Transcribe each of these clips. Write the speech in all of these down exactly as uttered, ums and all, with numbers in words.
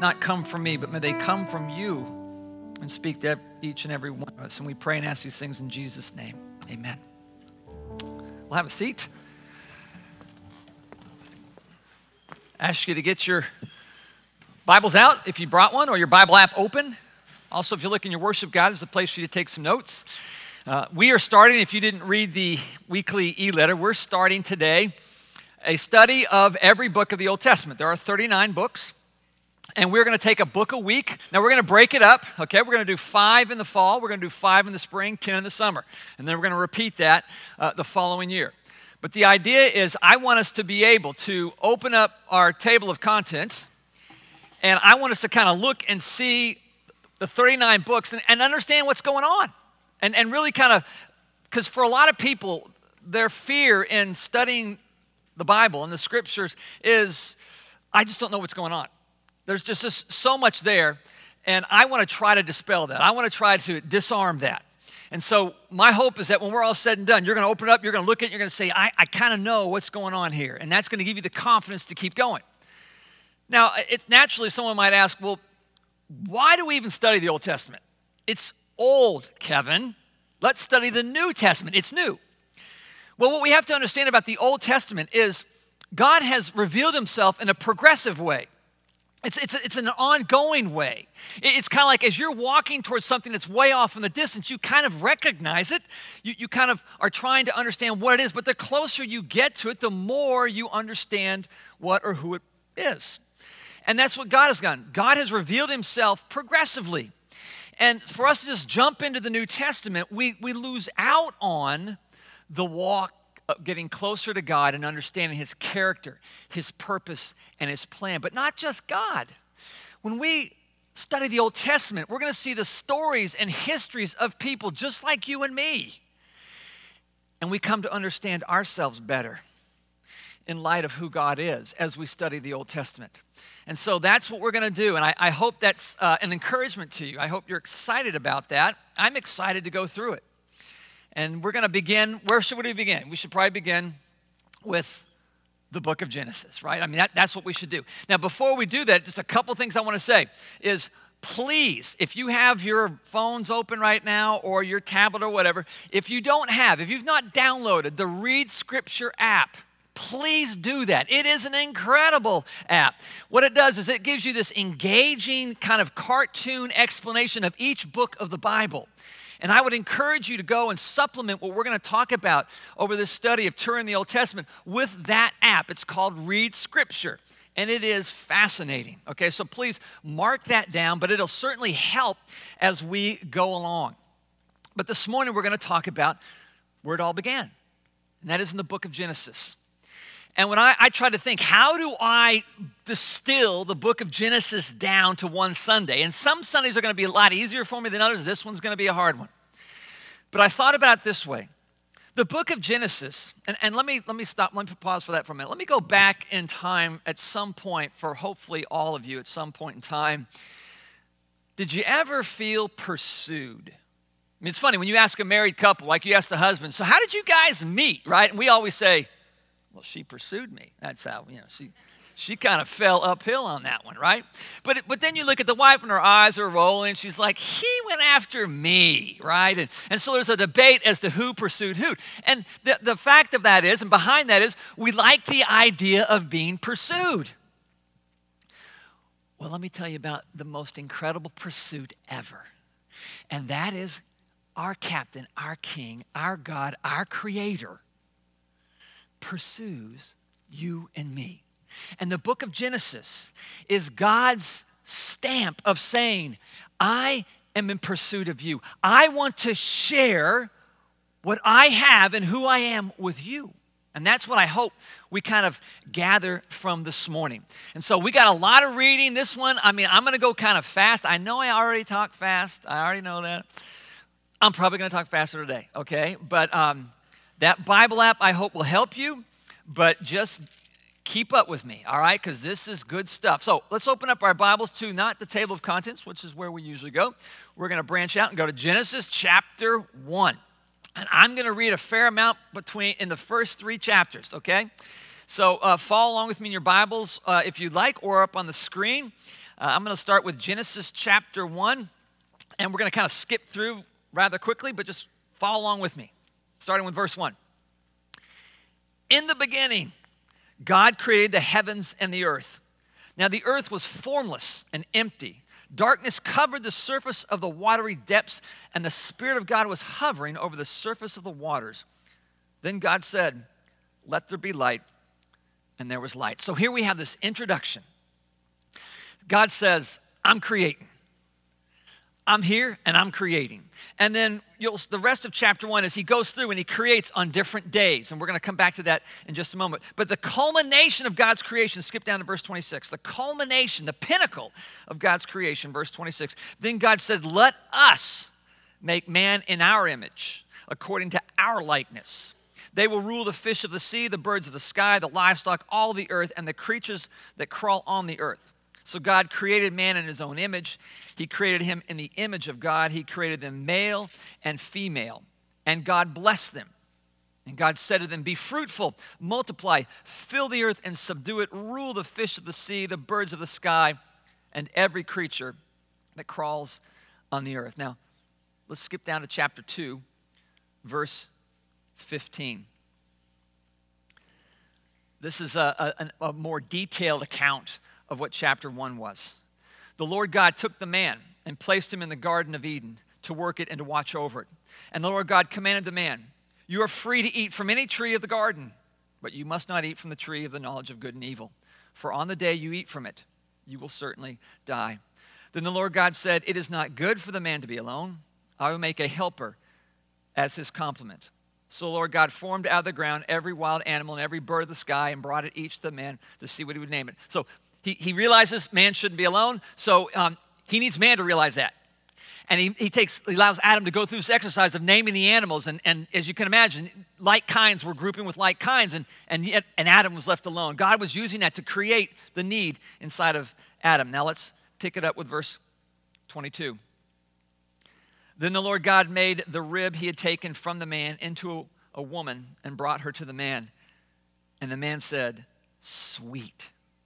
not come from me, but may they come from you and speak to each and every one of us. And we pray and ask these things in Jesus' name. Amen. We'll have a seat. Ask you to get your Bibles out if you brought one, or your Bible app open. Also, if you look in your worship guide, there's a place for you to take some notes. Uh, we are starting, if you didn't read the weekly e-letter, we're starting today a study of every book of the Old Testament. There are thirty-nine books, and we're going to take a book a week. Now, we're going to break it up, okay? We're going to do five in the fall, we're going to do five in the spring, ten in the summer, and then we're going to repeat that uh, the following year. But the idea is I want us to be able to open up our table of contents, and I want us to kind of look and see the thirty-nine books and, and understand what's going on. And, and really kind of, because for a lot of people, their fear in studying the Bible and the scriptures is, I just don't know what's going on. There's just, just so much there, and I want to try to dispel that. I want to try to disarm that. And so my hope is that when we're all said and done, you're going to open it up, you're going to look at it, you're going to say, I, I kind of know what's going on here. And that's going to give you the confidence to keep going. Now, it's naturally someone might ask, well, why do we even study the Old Testament? It's old, Kevin. Let's study the New Testament. It's new. Well, what we have to understand about the Old Testament is God has revealed himself in a progressive way. It's, it's, it's an ongoing way. It's kind of like as you're walking towards something that's way off in the distance, you kind of recognize it. You, you kind of are trying to understand what it is. But the closer you get to it, the more you understand what or who it is. And that's what God has done. God has revealed himself progressively. And for us to just jump into the New Testament, we, we lose out on the walk of getting closer to God and understanding his character, his purpose, and his plan. But not just God. When we study the Old Testament, we're going to see the stories and histories of people just like you and me. And we come to understand ourselves better in light of who God is as we study the Old Testament. And so that's what we're going to do. And I, I hope that's uh, an encouragement to you. I hope you're excited about that. I'm excited to go through it. And we're going to begin, where should we begin? We should probably begin with the book of Genesis, right? I mean, that, that's what we should do. Now, before we do that, just a couple things I want to say is, please, if you have your phones open right now or your tablet or whatever, if you don't have, if you've not downloaded the Read Scripture app, please do that. It is an incredible app. What it does is it gives you this engaging kind of cartoon explanation of each book of the Bible. And I would encourage you to go and supplement what we're going to talk about over this study of touring the Old Testament with that app. It's called Read Scripture, and it is fascinating. Okay, so please mark that down, but it'll certainly help as we go along. But this morning we're going to talk about where it all began, and that is in the book of Genesis. And when I, I try to think, how do I distill the book of Genesis down to one Sunday? And some Sundays are going to be a lot easier for me than others. This one's going to be a hard one. But I thought about it this way. The book of Genesis, and, and let me let me stop, let me pause for that for a minute. Let me go back in time at some point for hopefully all of you at some point in time. Did you ever feel pursued? I mean, it's funny, when you ask a married couple, like you ask the husband, so how did you guys meet, right? And we always say, well, she pursued me. That's how, you know, she she kind of fell uphill on that one, right? But but then you look at the wife and her eyes are rolling. She's like, he went after me, right? And, and so there's a debate as to who pursued who. And the, the fact of that is, and behind that is, we like the idea of being pursued. Well, let me tell you about the most incredible pursuit ever. And that is our captain, our king, our God, our creator pursues you and me. And the book of Genesis is God's stamp of saying, I am in pursuit of you. I want to share what I have and who I am with you. And that's what I hope we kind of gather from this morning. And so we got a lot of reading. This one, I mean, I'm going to go kind of fast. I know I already talk fast. I already know that. I'm probably going to talk faster today, okay? But um, that Bible app, I hope, will help you, but just keep up with me, all right? Because this is good stuff. So let's open up our Bibles to not the table of contents, which is where we usually go. We're going to branch out and go to Genesis chapter one. And I'm going to read a fair amount between in the first three chapters, okay? So uh, follow along with me in your Bibles uh, if you'd like, or up on the screen. Uh, I'm going to start with Genesis chapter one, and we're going to kind of skip through rather quickly, but just follow along with me, starting with verse one. In the beginning, God created the heavens and the earth. Now the earth was formless and empty. Darkness covered the surface of the watery depths, and the Spirit of God was hovering over the surface of the waters. Then God said, "Let there be light," and there was light. So here we have this introduction. God says, I'm creating. I'm here and I'm creating. And then you'll, the rest of chapter one is he goes through and he creates on different days. And we're going to come back to that in just a moment. But the culmination of God's creation, skip down to verse twenty-six. The culmination, the pinnacle of God's creation, verse twenty-six. Then God said, let us make man in our image, according to our likeness. They will rule the fish of the sea, the birds of the sky, the livestock, all the earth, and the creatures that crawl on the earth. So God created man in his own image. He created him in the image of God. He created them male and female. And God blessed them. And God said to them, be fruitful, multiply, fill the earth and subdue it, rule the fish of the sea, the birds of the sky, and every creature that crawls on the earth. Now, let's skip down to chapter two, verse fifteen. This is a, a, a more detailed account of what chapter one was. The Lord God took the man and placed him in the Garden of Eden to work it and to watch over it. And the Lord God commanded the man, you are free to eat from any tree of the garden, but you must not eat from the tree of the knowledge of good and evil. For on the day you eat from it, you will certainly die. Then the Lord God said, it is not good for the man to be alone. I will make a helper as his complement. So the Lord God formed out of the ground every wild animal and every bird of the sky and brought it each to the man to see what he would name it. So He, he realizes man shouldn't be alone, so um, he needs man to realize that. And he, he takes, he allows Adam to go through this exercise of naming the animals. And, and as you can imagine, like kinds were grouping with like kinds, and, and, yet, and Adam was left alone. God was using that to create the need inside of Adam. Now let's pick it up with verse twenty-two. Then the Lord God made the rib he had taken from the man into a, a woman and brought her to the man. And the man said, sweet.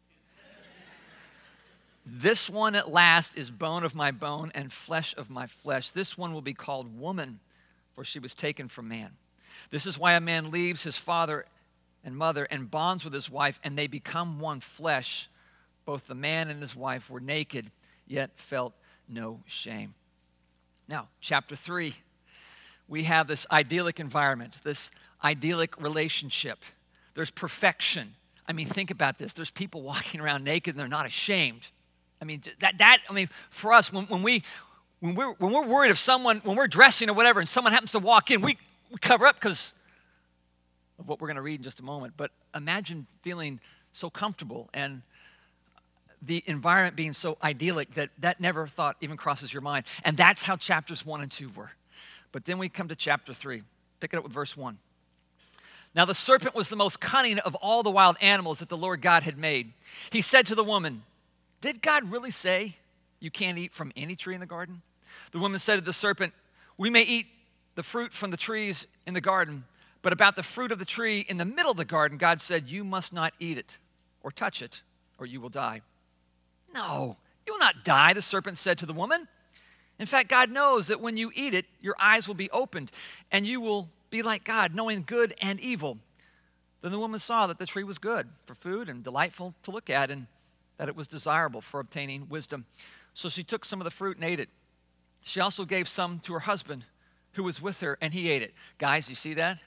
This one at last is bone of my bone and flesh of my flesh. This one will be called woman, for she was taken from man. This is why a man leaves his father and mother and bonds with his wife, and they become one flesh. Both the man and his wife were naked, yet felt no shame. Now, chapter three, we have this idyllic environment, this idyllic relationship. There's perfection. I mean, think about this. There's people walking around naked and they're not ashamed. I mean, that, that I mean, for us, when, when, we, when, we're, when we're worried if someone, when we're dressing or whatever, and someone happens to walk in, we, we cover up because of what we're going to read in just a moment. But imagine feeling so comfortable and the environment being so idyllic that that never thought even crosses your mind. And that's how chapters one and two were. But then we come to chapter three. Pick it up with verse one. Now the serpent was the most cunning of all the wild animals that the Lord God had made. He said to the woman, did God really say you can't eat from any tree in the garden? The woman said to the serpent, we may eat the fruit from the trees in the garden, but about the fruit of the tree in the middle of the garden, God said, you must not eat it or touch it, or you will die. No, you will not die, the serpent said to the woman. In fact, God knows that when you eat it, your eyes will be opened, and you will be like God, knowing good and evil. Then the woman saw that the tree was good for food and delightful to look at, and that it was desirable for obtaining wisdom. So she took some of the fruit and ate it. She also gave some to her husband who was with her, and he ate it. Guys, you see that?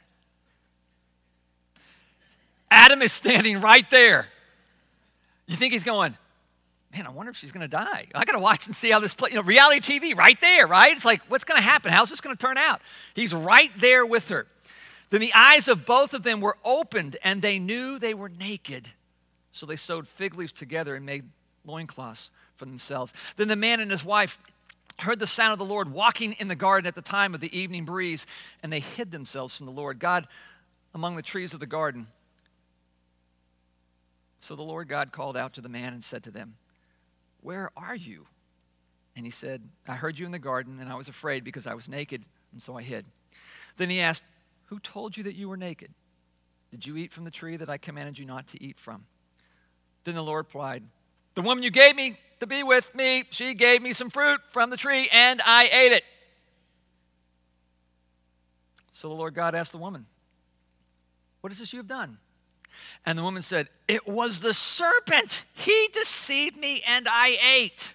Adam is standing right there. You think he's going, man, I wonder if she's going to die. I got to watch and see how this plays. You know, reality T V right there, right? It's like, what's going to happen? How's this going to turn out? He's right there with her. Then the eyes of both of them were opened, and they knew they were naked. So they sewed fig leaves together and made loincloths for themselves. Then the man and his wife heard the sound of the Lord walking in the garden at the time of the evening breeze, and they hid themselves from the Lord God among the trees of the garden. So the Lord God called out to the man and said to them, where are you? And he said, I heard you in the garden, and I was afraid because I was naked, and so I hid. Then he asked, who told you that you were naked? Did you eat from the tree that I commanded you not to eat from? Then the Lord replied, the woman you gave me to be with me. She gave me some fruit from the tree, and I ate it. So the Lord God asked the woman, what is this you have done? And the woman said, it was the serpent. He deceived me, and I ate.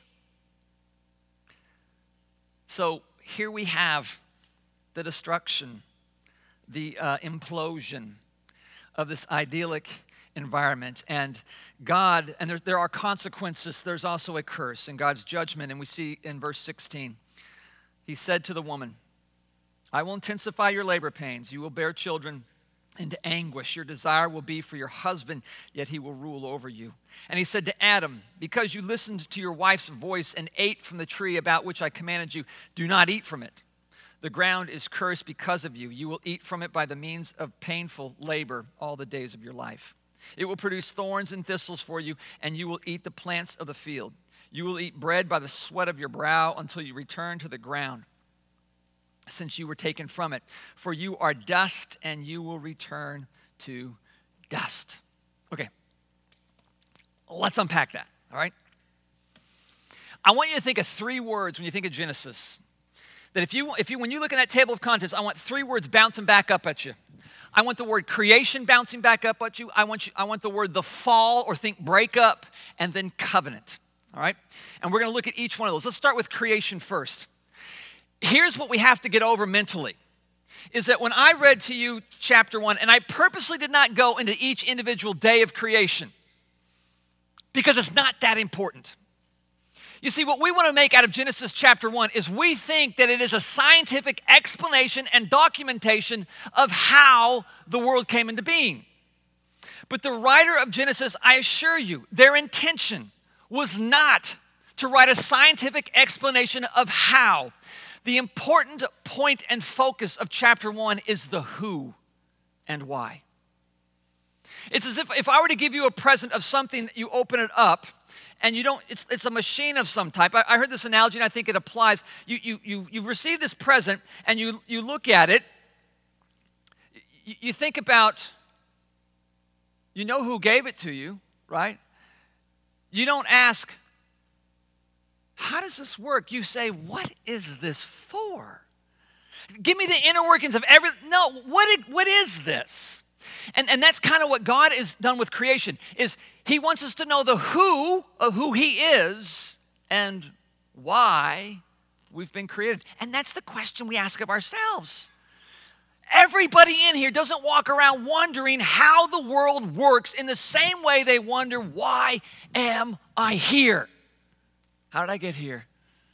So here we have the destruction, the uh, implosion of this idyllic environment. And God, and there, there are consequences. There's also a curse and God's judgment. And we see in verse sixteen, he said to the woman, I will intensify your labor pains. You will bear children into anguish. Your desire will be for your husband, yet he will rule over you. And he said to Adam, because you listened to your wife's voice and ate from the tree about which I commanded you, do not eat from it. The ground is cursed because of you. You will eat from it by the means of painful labor all the days of your life. It will produce thorns and thistles for you, and you will eat the plants of the field. You will eat bread by the sweat of your brow until you return to the ground, since you were taken from it. For you are dust, and you will return to dust. Okay, let's unpack that, all right? I want you to think of three words when you think of Genesis. That if you, if you, when you look at that table of contents, I want three words bouncing back up at you. I want the word creation bouncing back up at you. I want you, I want the word the fall, or think breakup, and then covenant, all right? And we're going to look at each one of those. Let's start with creation first. Here's what we have to get over mentally, is that when I read to you chapter one, and I purposely did not go into each individual day of creation, because it's not that important. You see, what we want to make out of Genesis chapter one is we think that it is a scientific explanation and documentation of how the world came into being. But the writer of Genesis, I assure you, their intention was not to write a scientific explanation of how. The important point and focus of chapter one is the who and why. It's as if, if I were to give you a present of something, you open it up, and you don't, it's, it's a machine of some type. I, I heard this analogy, and I think it applies. You, you, you, you receive this present, and you, you look at it. You, you think about, you know who gave it to you, right? You don't ask, how does this work? You say, what is this for? Give me the inner workings of everything. No, what, what is this? And, and that's kind of what God has done with creation, is he wants us to know the who of who he is and why we've been created. And that's the question we ask of ourselves. Everybody in here doesn't walk around wondering how the world works in the same way they wonder, why am I here? How did I get here?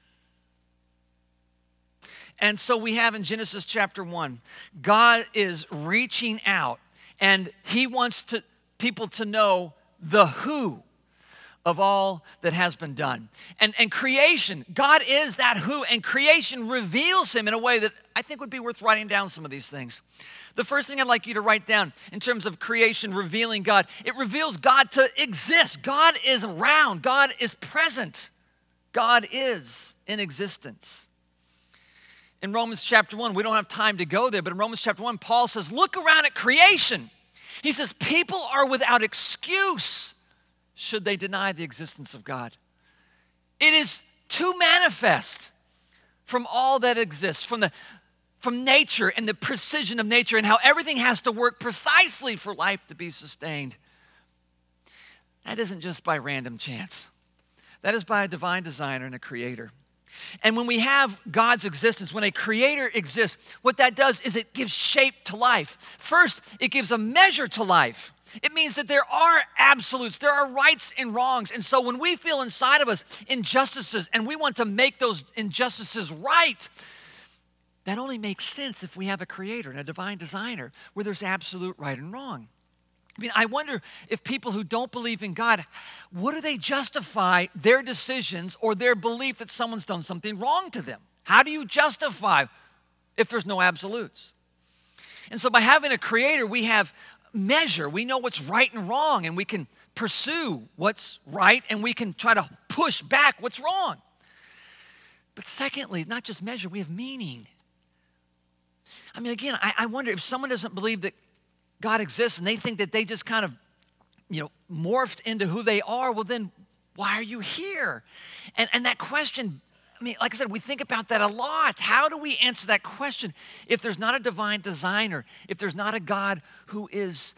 And so we have in Genesis chapter one, God is reaching out, and he wants to, people to know the who of all that has been done. And, and creation, God is that who, and creation reveals him in a way that I think would be worth writing down some of these things. The first thing I'd like you to write down in terms of creation revealing God, it reveals God to exist. God is around. God is present. God is in existence. In Romans chapter one, we don't have time to go there, but in Romans chapter one, Paul says, look around at creation. He says, people are without excuse should they deny the existence of God. It is too manifest from all that exists, from the from nature and the precision of nature and how everything has to work precisely for life to be sustained. That isn't just by random chance. That is by a divine designer and a creator. And when we have God's existence, when a creator exists, what that does is it gives shape to life. First, it gives a measure to life. It means that there are absolutes, there are rights and wrongs. And so when we feel inside of us injustices and we want to make those injustices right, that only makes sense if we have a creator and a divine designer where there's absolute right and wrong. I mean, I wonder if people who don't believe in God, what do they justify their decisions or their belief that someone's done something wrong to them? How do you justify if there's no absolutes? And so by having a creator, we have measure. We know what's right and wrong, and we can pursue what's right, and we can try to push back what's wrong. But secondly, not just measure, we have meaning. I mean, again, I, I wonder if someone doesn't believe that God exists and they think that they just kind of, you know, morphed into who they are, well then, Why are you here? And, and that question, I mean, like I said, we think about that a lot. How do we answer that question if there's not a divine designer, if there's not a God who is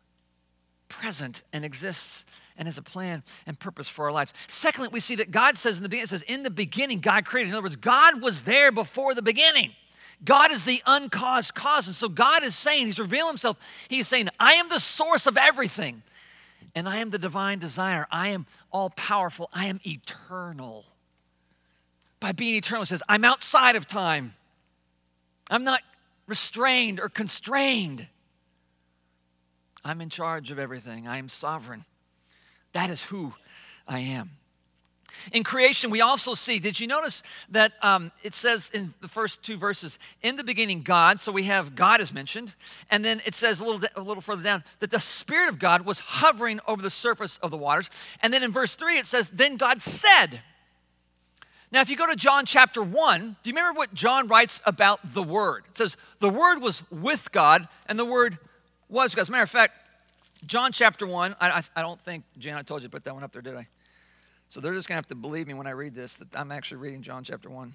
present and exists and has a plan and purpose for our lives? Secondly, we see that God says in the beginning, it says, in the beginning, God created. In other words, God was there before the beginning. God is the uncaused cause. And so God is saying, he's revealing himself. He's saying, I am the source of everything. And I am the divine designer. I am all powerful. I am eternal. By being eternal, it says, I'm outside of time. I'm not restrained or constrained. I'm in charge of everything. I am sovereign. That is who I am. In creation, we also see, did you notice that um, it says in the first two verses, in the beginning, God, so we have God is mentioned, and then it says a little, a little further down that the Spirit of God was hovering over the surface of the waters. And then in verse three, it says, then God said. Now, if you go to John chapter one, do you remember what John writes about the Word? It says, the Word was with God, and the Word was God. As a matter of fact, John chapter one, I, I, I don't think, Jan, I told you to put that one up there, did I? So they're just going to have to believe me when I read this, that I'm actually reading John chapter one.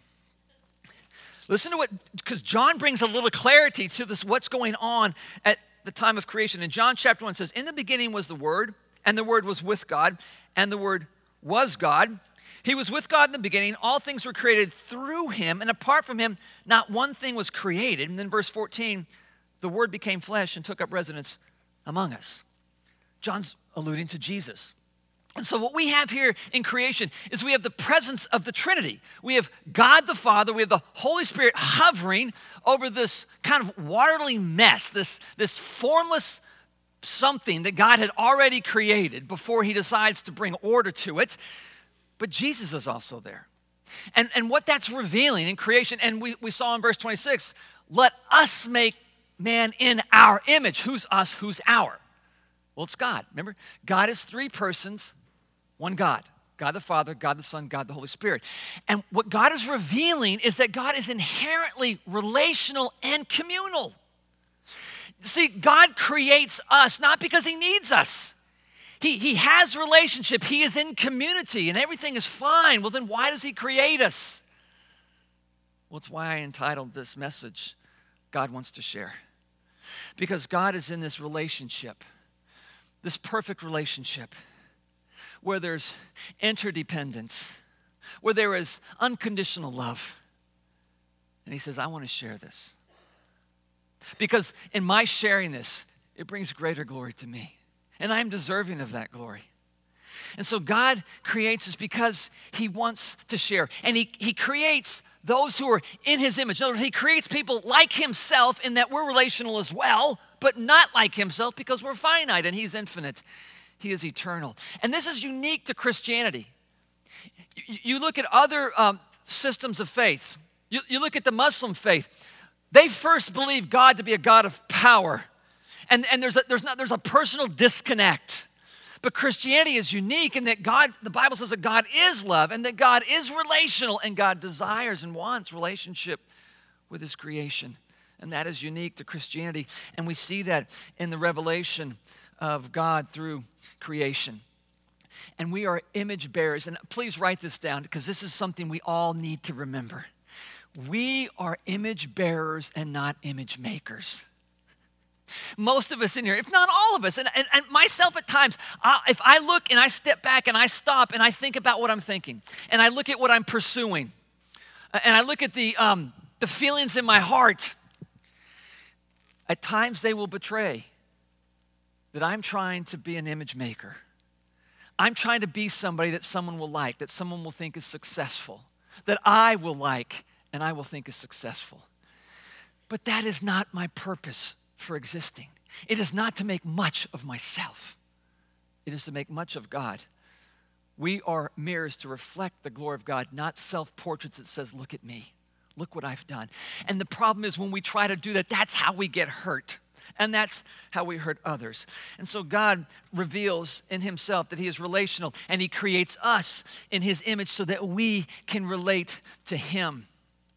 Listen to what, because John brings a little clarity to this, what's going on at the time of creation. In John chapter one, it says, in the beginning was the Word, and the Word was with God, and the Word was God. He was with God in the beginning. All things were created through him, and apart from him, not one thing was created. And then verse fourteen, the Word became flesh and took up residence among us. John's alluding to Jesus. And so what we have here in creation is we have the presence of the Trinity. We have God the Father, we have the Holy Spirit hovering over this kind of watery mess, this, this formless something that God had already created before he decides to bring order to it. But Jesus is also there. And, and what that's revealing in creation, and we, we saw in verse twenty-six, let us make man in our image. Who's us? Who's our? Well, it's God. Remember, God is three persons, one God. God the Father, God the Son, God the Holy Spirit. And what God is revealing is that God is inherently relational and communal. See, God creates us not because he needs us. He, he has relationship. He is in community and everything is fine. Well, then why does he create us? Well, it's why I entitled this message, God Wants to Share. Because God is in this relationship, this perfect relationship, where there's interdependence, where there is unconditional love. And he says, I want to share this. Because in my sharing this, it brings greater glory to me. And I'm deserving of that glory. And so God creates us because he wants to share. And he, he creates those who are in his image. In other words, he creates people like himself in that we're relational as well, but not like himself because we're finite and he's infinite. He is eternal. And this is unique to Christianity. You, you look at other um, systems of faith. You, you look at the Muslim faith. They first believe God to be a God of power. And, and there's, a, there's, not, there's a personal disconnect. But Christianity is unique in that God, the Bible says that God is love and that God is relational and God desires and wants relationship with his creation. And that is unique to Christianity. And we see that in the revelation of God through creation. And we are image bearers. And please write this down because this is something we all need to remember. We are image bearers and not image makers. Most of us in here, if not all of us, and, and, and myself at times, I, if I look and I step back and I stop and I think about what I'm thinking, and I look at what I'm pursuing, and I look at the, um, the feelings in my heart, at times they will betray that I'm trying to be an image maker. I'm trying to be somebody that someone will like, that someone will think is successful, that I will like and I will think is successful. But that is not my purpose for existing. It is not to make much of myself. It is to make much of God. We are mirrors to reflect the glory of God, not self-portraits that says, look at me, look what I've done. And the problem is when we try to do that, that's how we get hurt. And that's how we hurt others. And so God reveals in himself that he is relational and he creates us in his image so that we can relate to him.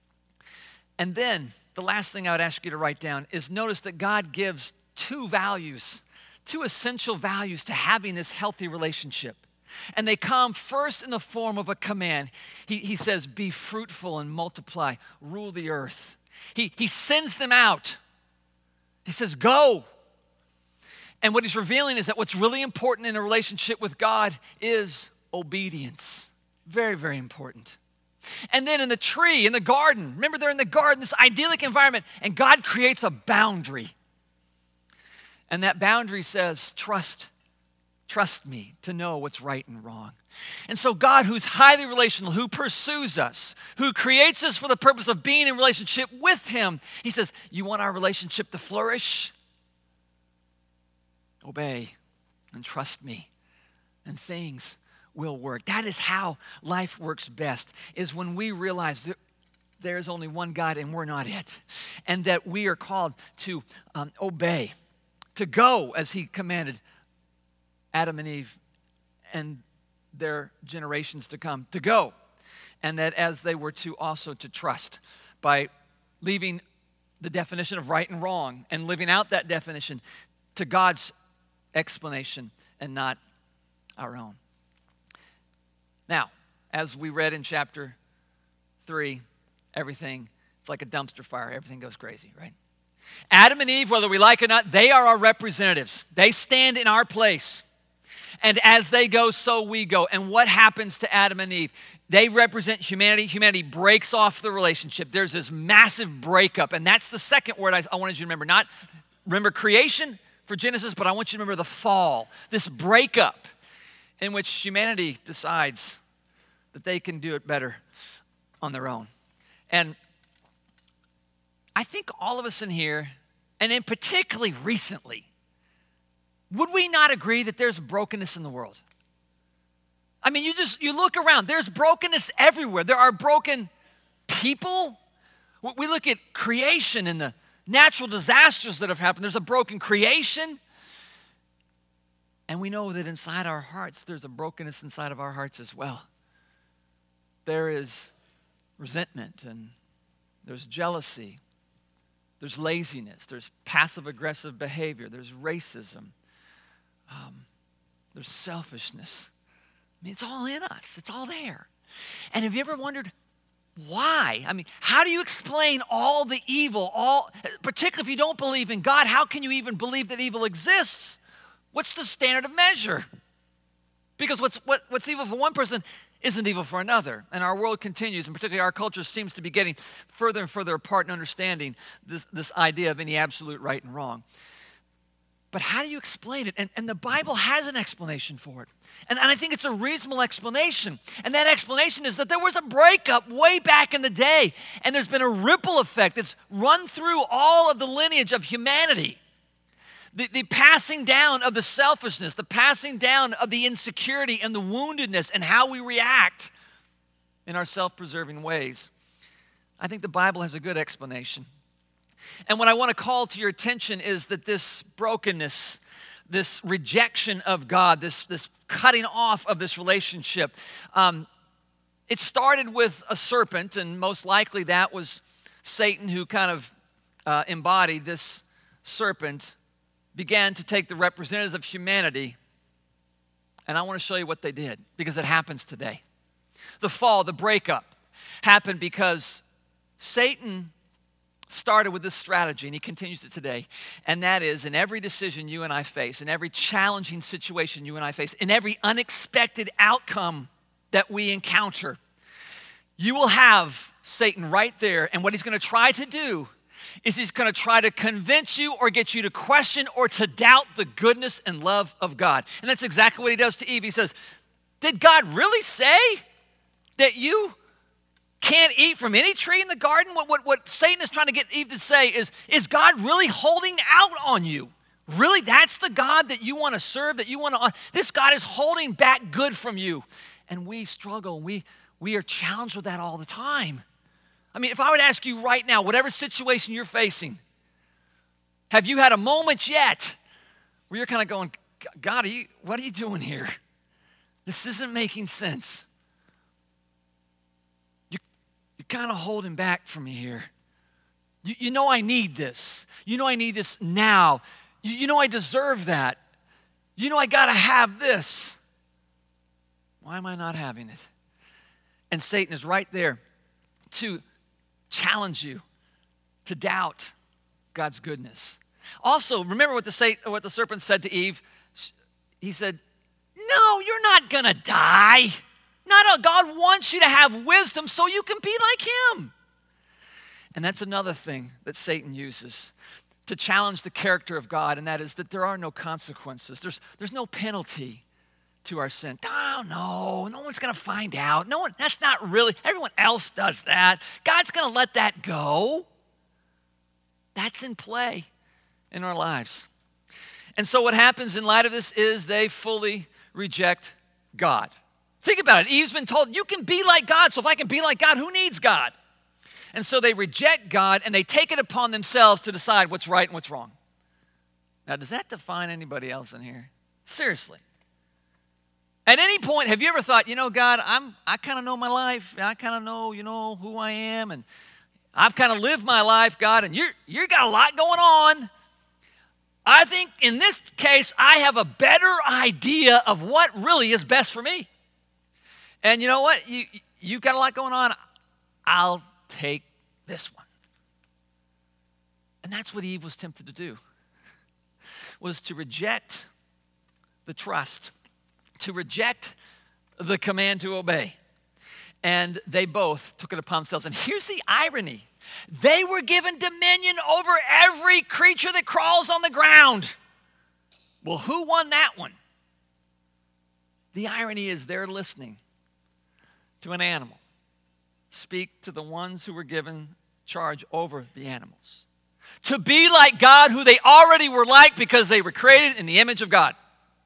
And then the last thing I would ask you to write down is notice that God gives two values, two essential values to having this healthy relationship. And they come first in the form of a command. He, he says, be fruitful and multiply, rule the earth. He, he sends them out. He says, go. And what he's revealing is that what's really important in a relationship with God is obedience. Very, very important. And then in the tree, in the garden, remember they're in the garden, this idyllic environment, and God creates a boundary. And that boundary says, trust, trust me to know what's right and wrong. And so God, who's highly relational, who pursues us, who creates us for the purpose of being in relationship with him, he says, you want our relationship to flourish? Obey and trust me, and things will work. That is how life works best, is when we realize that there is only one God and we're not it, and that we are called to um, obey, to go as he commanded Adam and Eve and their generations to come, to go, and that as they were to also to trust by leaving the definition of right and wrong and living out that definition to God's explanation and not our own. Now, as we read in chapter three, everything, it's like a dumpster fire. Everything goes crazy, right? Adam and Eve, whether we like it or not, they are our representatives. They stand in our place. And as they go, so we go. And what happens to Adam and Eve? They represent humanity. Humanity breaks off the relationship. There's this massive breakup. And that's the second word I, I wanted you to remember. Not remember creation for Genesis, but I want you to remember the fall. This breakup in which humanity decides that they can do it better on their own. And I think all of us in here, and in particularly recently, would we not agree that there's brokenness in the world? I mean, you just, you look around, there's brokenness everywhere. There are broken people. We look at creation and the natural disasters that have happened. There's a broken creation. And we know that inside our hearts, there's a brokenness inside of our hearts as well. There is resentment, and there's jealousy, there's laziness, there's passive-aggressive behavior, there's racism, um, there's selfishness. I mean, it's all in us. It's all there. And have you ever wondered why? I mean, how do you explain all the evil, all, particularly if you don't believe in God, how can you even believe that evil exists? What's the standard of measure? Because what's, what, what's evil for one person isn't evil for another. And our world continues, and particularly our culture seems to be getting further and further apart in understanding this, this idea of any absolute right and wrong. But how do you explain it? And, and the Bible has an explanation for it. And, and I think it's a reasonable explanation. And that explanation is that there was a breakup way back in the day. And there's been a ripple effect that's run through all of the lineage of humanity. The, the passing down of the selfishness, the passing down of the insecurity and the woundedness and how we react in our self-preserving ways. I think the Bible has a good explanation. And what I want to call to your attention is that this brokenness, this rejection of God, this, this cutting off of this relationship, um, it started with a serpent, and most likely that was Satan who kind of uh, embodied this serpent, began to take the representatives of humanity, and I want to show you what they did, because it happens today. The fall, the breakup, happened because Satan started with this strategy, and he continues it today, and that is in every decision you and I face, in every challenging situation you and I face, in every unexpected outcome that we encounter, you will have Satan right there, and what he's going to try to do is he's going to try to convince you or get you to question or to doubt the goodness and love of God. And that's exactly what he does to Eve. He says, did God really say that you can't eat from any tree in the garden? What, what, what Satan is trying to get Eve to say is, is God really holding out on you? Really, that's the God that you want to serve, that you want to, this God is holding back good from you. And we struggle, we, we are challenged with that all the time. I mean, if I would ask you right now, whatever situation you're facing, have you had a moment yet where you're kind of going, God, are you, what are you doing here? This isn't making sense. You, you're kind of holding back from me here. You, you know I need this. You know I need this now. You, you know I deserve that. You know I got to have this. Why am I not having it? And Satan is right there to challenge you to doubt God's goodness. Also, remember what the, Satan, what the serpent said to Eve? He said, no, you're not going to die. Not a, God wants you to have wisdom so you can be like him. And that's another thing that Satan uses to challenge the character of God, and that is that there are no consequences. There's, there's no penalty to our sin. Oh, no, no one's going to find out. No one, that's not really, everyone else does that. God's going to let that go. That's in play in our lives. And so what happens in light of this is they fully reject God. Think about it. Eve's been told, you can be like God, so if I can be like God, who needs God? And so they reject God, and they take it upon themselves to decide what's right and what's wrong. Now, does that define anybody else in here? Seriously. At any point, have you ever thought, you know, God, I'm, I kind of know my life. I kind of know, you know, who I am, and I've kind of lived my life, God, and you're, you got a lot going on. I think in this case, I have a better idea of what really is best for me. And you know what? You, you've got a lot going on. I'll take this one. And that's what Eve was tempted to do, was to reject the trust, to reject the command to obey. And they both took it upon themselves. And here's the irony. They were given dominion over every creature that crawls on the ground. Well, who won that one? The irony is they're listening to an animal speak to the ones who were given charge over the animals. To be like God, who they already were like because they were created in the image of God.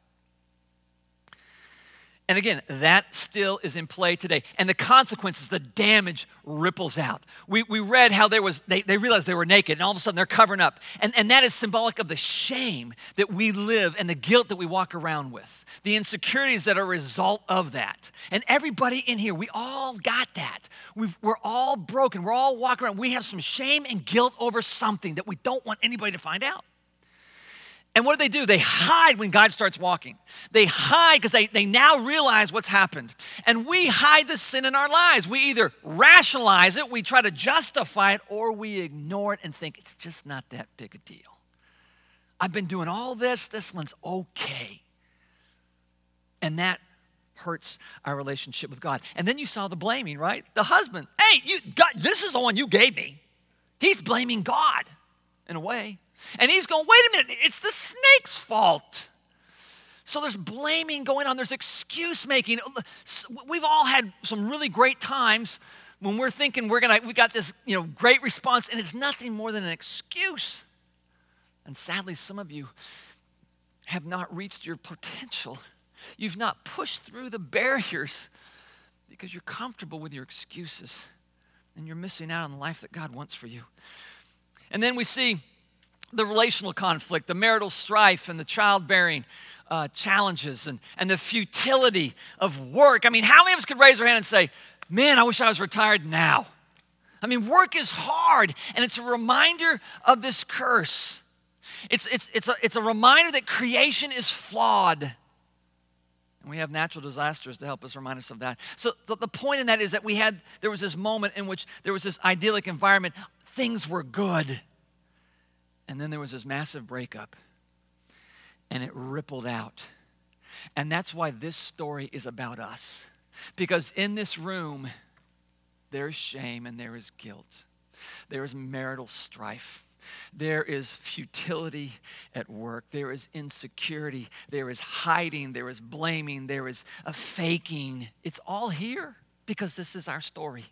And again, that still is in play today. And the consequences, the damage ripples out. We, we read how there was, they, they realized they were naked, and all of a sudden they're covering up. And, and that is symbolic of the shame that we live and the guilt that we walk around with. The insecurities that are a result of that. And everybody in here, we all got that. We've, we're all broken. We're all walking around. We have some shame and guilt over something that we don't want anybody to find out. And what do they do? They hide when God starts walking. They hide because they, they now realize what's happened. And we hide the sin in our lives. We either rationalize it, we try to justify it, or we ignore it and think it's just not that big a deal. I've been doing all this. This one's okay. And that hurts our relationship with God. And then you saw the blaming, right? The husband, hey, you God, this is the one you gave me. He's blaming God in a way. And he's going, wait a minute, it's the snake's fault. So there's blaming going on. There's excuse making. We've all had some really great times when we're thinking we're gonna, we got this, you know, great response, and it's nothing more than an excuse. And sadly, some of you have not reached your potential. You've not pushed through the barriers because you're comfortable with your excuses, and you're missing out on the life that God wants for you. And then we see the relational conflict, the marital strife, and the childbearing uh, challenges, and, and the futility of work. I mean, how many of us could raise our hand and say, man, I wish I was retired now? I mean, work is hard, and it's a reminder of this curse. It's, it's, it's, a, it's a reminder that creation is flawed. And we have natural disasters to help us remind us of that. So the, the point in that is that we had, there was this moment in which there was this idyllic environment. Things were good. And then there was this massive breakup, and it rippled out. And that's why this story is about us. Because in this room, there is shame and there is guilt. There is marital strife. There is futility at work. There is insecurity. There is hiding. There is blaming. There is a faking. It's all here because this is our story.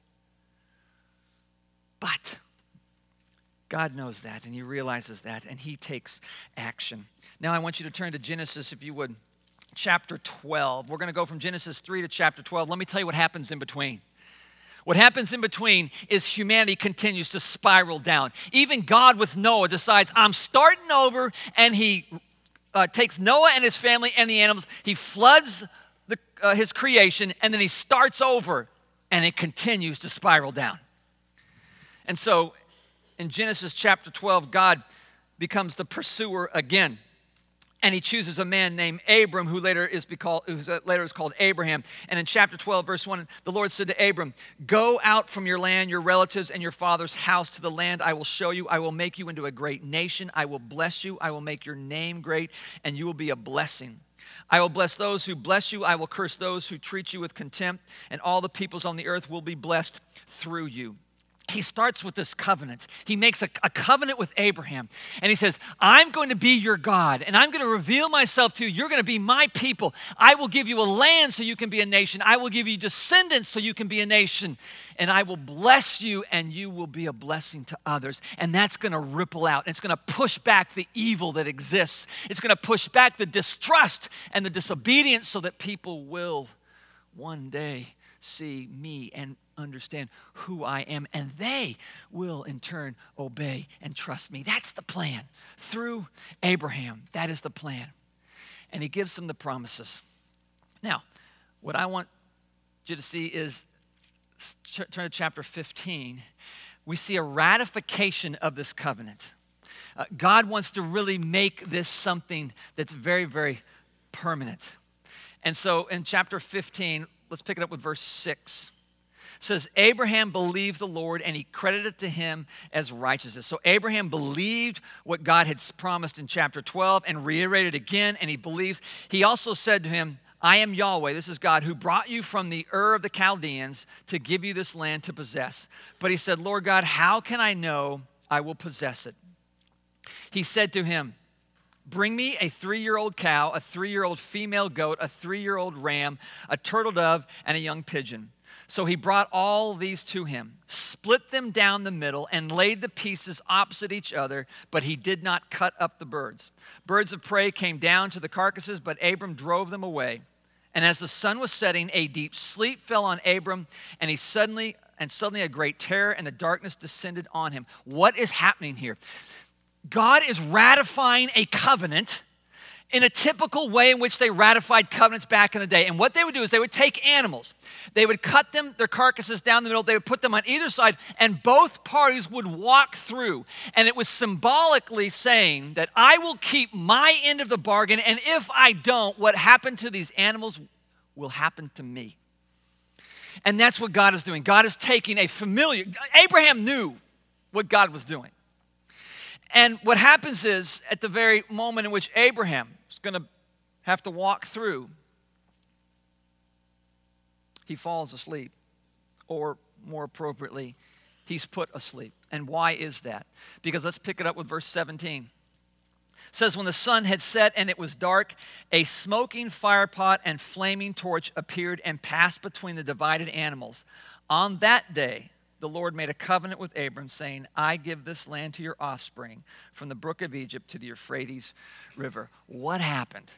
But God knows that, and he realizes that, and he takes action. Now I want you to turn to Genesis, if you would, chapter twelve. We're going to go from Genesis three to chapter twelve. Let me tell you what happens in between. What happens in between is humanity continues to spiral down. Even God with Noah decides, I'm starting over, and he uh, takes Noah and his family and the animals. He floods the, uh, his creation, and then he starts over, and it continues to spiral down. And so in Genesis chapter twelve, God becomes the pursuer again. And he chooses a man named Abram, who later is, called, who later is called Abraham. And in chapter twelve, verse one, the Lord said to Abram, "Go out from your land, your relatives, and your father's house to the land I will show you. I will make you into a great nation. I will bless you. I will make your name great, and you will be a blessing. I will bless those who bless you. I will curse those who treat you with contempt, and all the peoples on the earth will be blessed through you." He starts with this covenant. He makes a, a covenant with Abraham. And he says, I'm going to be your God, and I'm going to reveal myself to you. You're going to be my people. I will give you a land so you can be a nation. I will give you descendants so you can be a nation. And I will bless you, and you will be a blessing to others. And that's going to ripple out. It's going to push back the evil that exists. It's going to push back the distrust and the disobedience so that people will one day see me and understand who I am, and they will in turn obey and trust me. That's the plan. Through Abraham, that is the plan. And he gives them the promises. Now, what I want you to see is, turn to chapter fifteen. We see a ratification of this covenant. Uh, God wants to really make this something that's very, very permanent. And so in chapter fifteen, let's pick it up with verse six. It says, Abraham believed the Lord, and he credited it to him as righteousness. So Abraham believed what God had promised in chapter twelve and reiterated again, and he believes. He also said to him, I am Yahweh, this is God, who brought you from the Ur of the Chaldeans to give you this land to possess. But he said, Lord God, how can I know I will possess it? He said to him, bring me a three-year-old cow, a three-year-old female goat, a three-year-old ram, a turtle dove, and a young pigeon. So he brought all these to him, split them down the middle, and laid the pieces opposite each other, but he did not cut up the birds. Birds of prey came down to the carcasses, but Abram drove them away. And as the sun was setting, a deep sleep fell on Abram, and he suddenly, and suddenly a great terror and the darkness descended on him. What is happening here? God is ratifying a covenant in a typical way in which they ratified covenants back in the day. And what they would do is they would take animals. They would cut them, their carcasses down the middle. They would put them on either side, and both parties would walk through. And it was symbolically saying that I will keep my end of the bargain, and if I don't, what happened to these animals will happen to me. And that's what God is doing. God is taking a familiar, Abraham knew what God was doing. And what happens is, at the very moment in which Abraham is going to have to walk through, he falls asleep. Or more appropriately, he's put asleep. And why is that? Because let's pick it up with verse seventeen. It says, when the sun had set and it was dark, a smoking firepot and flaming torch appeared and passed between the divided animals. On that day, the Lord made a covenant with Abram, saying, I give this land to your offspring from the brook of Egypt to the Euphrates River. What happened?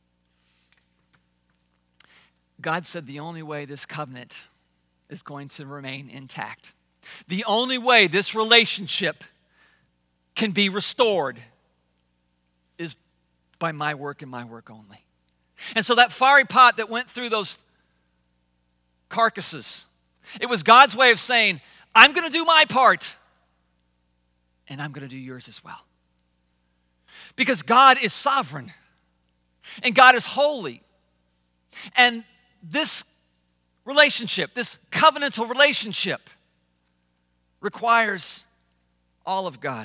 God said the only way this covenant is going to remain intact, the only way this relationship can be restored is by my work and my work only. And so that fiery pot that went through those carcasses, it was God's way of saying, I'm going to do my part, and I'm going to do yours as well. Because God is sovereign, and God is holy. And this relationship, this covenantal relationship, requires all of God.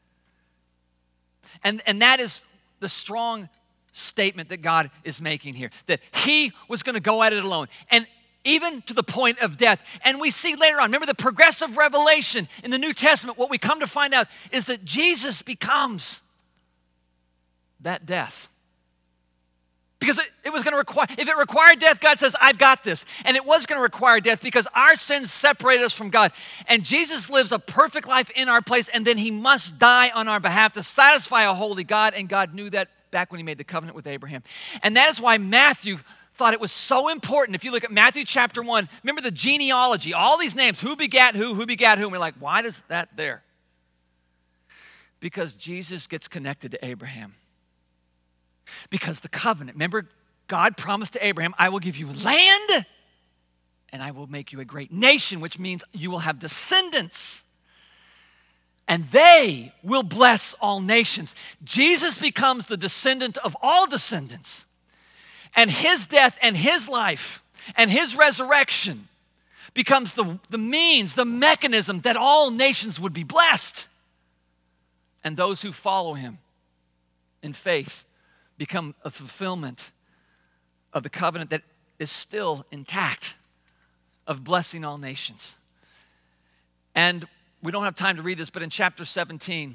And, and that is the strong statement that God is making here, that he was going to go at it alone. And even to the point of death. And we see later on, remember the progressive revelation in the New Testament, what we come to find out is that Jesus becomes that death. Because it, it was going to require, if it required death, God says, I've got this. And it was going to require death because our sins separated us from God. And Jesus lives a perfect life in our place, and then he must die on our behalf to satisfy a holy God. And God knew that back when he made the covenant with Abraham. And that is why Matthew thought it was so important. If you look at Matthew chapter one, remember the genealogy, all these names, who begat who, who begat who, and we're like, why is that there? Because Jesus gets connected to Abraham. Because the covenant, remember, God promised to Abraham, I will give you land, and I will make you a great nation, which means you will have descendants. and they will bless all nations. Jesus becomes the descendant of all descendants. And his death and his life and his resurrection becomes the, the means, the mechanism that all nations would be blessed. And those who follow him in faith become a fulfillment of the covenant that is still intact of blessing all nations. And we don't have time to read this, but in chapter seventeen,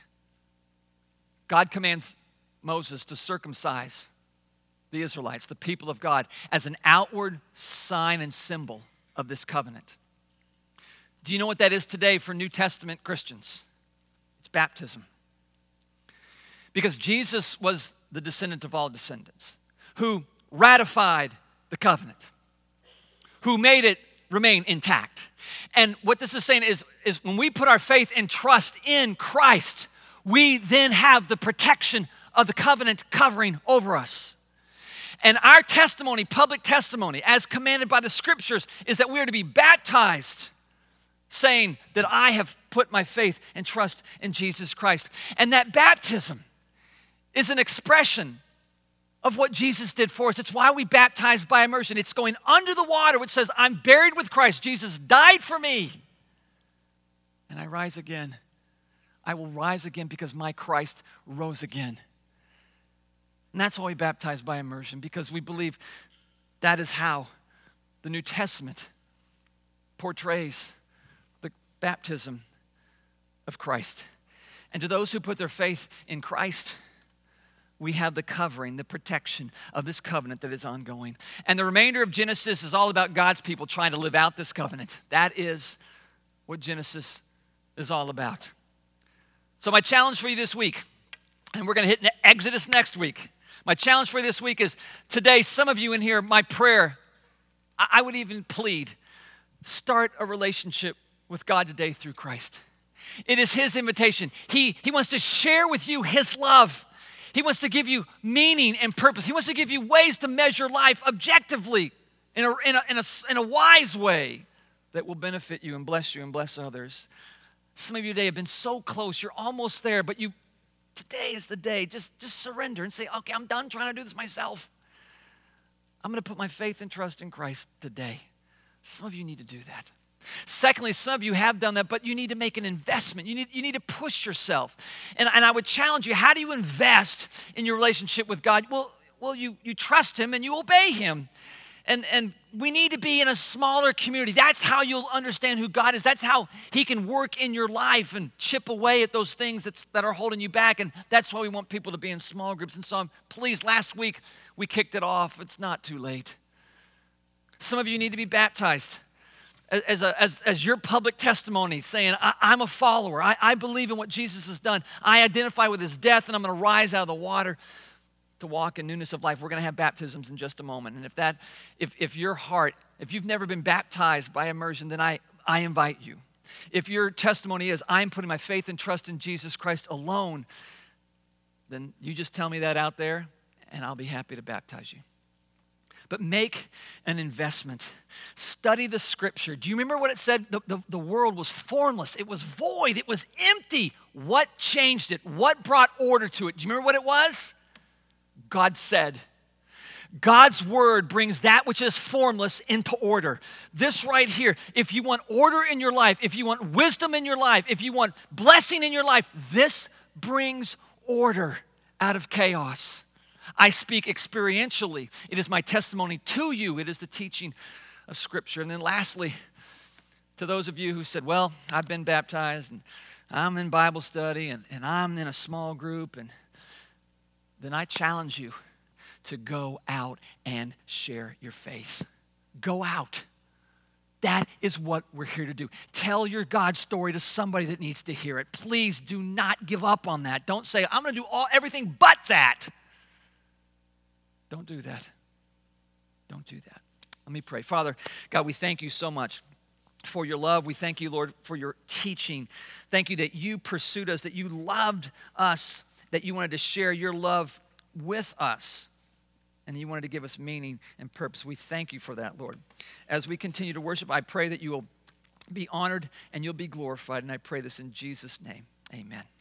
God commands Moses to circumcise the Israelites, the people of God, as an outward sign and symbol of this covenant. Do you know what that is today for New Testament Christians? It's baptism. Because Jesus was the descendant of all descendants, who ratified the covenant, who made it remain intact. And what this is saying is, is when we put our faith and trust in Christ, we then have the protection of the covenant covering over us. And our testimony, public testimony, as commanded by the scriptures, is that we are to be baptized, saying that I have put my faith and trust in Jesus Christ. And that baptism is an expression of what Jesus did for us. It's why we baptize by immersion. It's going under the water, which says, I'm buried with Christ. Jesus died for me. And I rise again. I will rise again because my Christ rose again. And that's why we baptize by immersion, because we believe that is how the New Testament portrays the baptism of Christ. And to those who put their faith in Christ, we have the covering, the protection of this covenant that is ongoing. And the remainder of Genesis is all about God's people trying to live out this covenant. That is what Genesis is all about. So my challenge for you this week, and we're going to hit Exodus next week. My challenge for you this week is today, some of you in here, my prayer, I would even plead, start a relationship with God today through Christ. It is his invitation. He, he wants to share with you his love. He wants to give you meaning and purpose. He wants to give you ways to measure life objectively in a, in a, in a, in a wise way that will benefit you and bless you and bless others. Some of you today have been so close. You're almost there, but you today is the day. Just, just surrender and say, okay, I'm done trying to do this myself. I'm going to put my faith and trust in Christ today. Some of you need to do that. Secondly, some of you have done that, but you need to make an investment. You need, you need to push yourself. And, and I would challenge you, how do you invest in your relationship with God? Well, well you, you trust him and you obey him. And, and we need to be in a smaller community. That's how you'll understand who God is. That's how he can work in your life and chip away at those things that's, that are holding you back. And that's why we want people to be in small groups. And so please, last week we kicked it off. It's not too late. Some of you need to be baptized as, a, as, as your public testimony, saying, I, I'm a follower. I, I believe in what Jesus has done. I identify with his death, and I'm going to rise out of the water to walk in newness of life. We're going to have baptisms in just a moment. And if that, if, if your heart, if you've never been baptized by immersion, then I, I invite you. If your testimony is, I'm putting my faith and trust in Jesus Christ alone, then you just tell me that out there, and I'll be happy to baptize you. But make an investment. Study the scripture. Do you remember what it said? The, the, the world was formless. It was void. It was empty. What changed it? What brought order to it? Do you remember what it was? God said. God's word brings that which is formless into order. This right here, if you want order in your life, if you want wisdom in your life, if you want blessing in your life, this brings order out of chaos. I speak experientially. It is my testimony to you. It is the teaching of Scripture. And then lastly, to those of you who said, well, I've been baptized, and I'm in Bible study, and, and I'm in a small group, and then I challenge you to go out and share your faith. Go out. That is what we're here to do. Tell your God story to somebody that needs to hear it. Please do not give up on that. Don't say, I'm going to do all everything but that. Don't do that. Don't do that. Let me pray. Father, God, we thank you so much for your love. We thank you, Lord, for your teaching. Thank you that you pursued us, that you loved us, that you wanted to share your love with us, and you wanted to give us meaning and purpose. We thank you for that, Lord. As we continue to worship, I pray that you will be honored and you'll be glorified. And I pray this in Jesus' name. Amen.